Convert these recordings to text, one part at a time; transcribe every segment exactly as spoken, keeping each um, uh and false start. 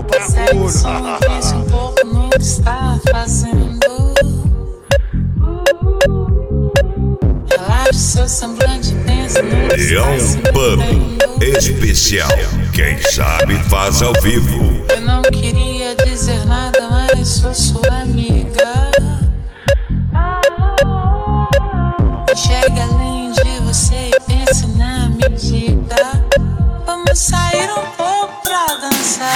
no bagulho. Pense um pouco no que está fazendo. Relaxe seu semblante, pense no que Leão está Pub especial. Quem sabe faz ao vivo. Eu não queria dizer nada, mas sou sua amiga. Enxergue além de você e pense na medida. Vamos sair um pouco pra dançar.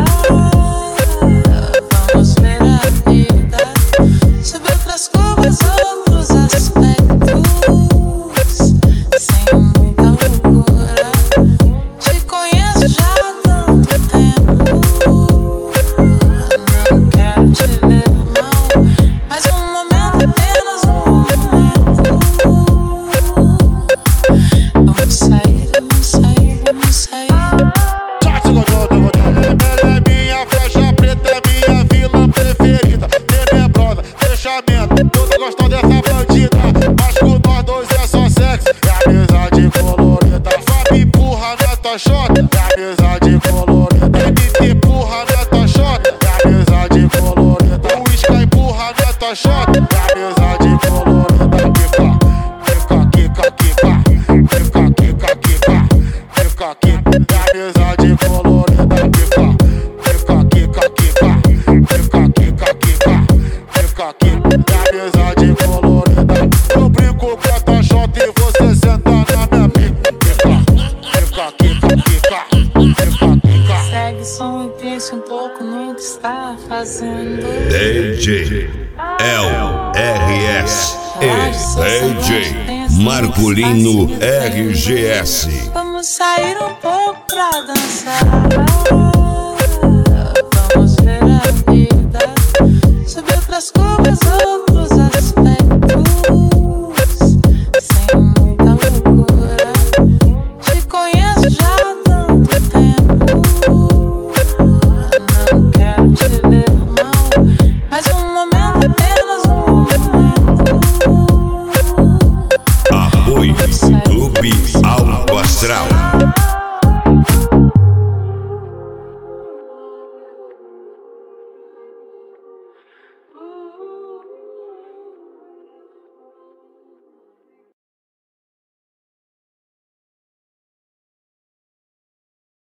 Vamos ver a vida sob outras curvas, outros aspectos. Sem muita loucura. Te conheço já há tanto tempo. Não quero te ver mal, mas um momento, apenas um momento. Vamos sair, vamos sair, vamos sair. Ela é minha faixa preta, é minha vilã preferida. Tenebrosa, fechamento, toda gostam dessa bandida. Mas com nós dois é só sexo, é amizade colorida. Fábio empurra na tua xota, é amizade colorida. M T empurra na tua xota, é amizade colorida. O Isca empurra na tua xota, é amizade colorida. Kika, kika, kika, kika, kika, kika, kika, kika, é amizade colorida. Kika, kika, kika, kika, kika, kika, kika, kika, é amizade colorida. Eu brinco com a tua xota e você senta na minha pica. Kika, kika, kika, kika, kika. Segue o som e pense um pouco no que está fazendo. D J L R S e D J Marcolino R G S. Vamos sair um pouco pra dançar. Vamos ver a vida sob outras curvas, outros aspectos. Sem muita loucura. Te conheço já há tanto tempo. Não quero te ver mal, mas um momento, apenas um momento. Apoio Clube Alto Astral.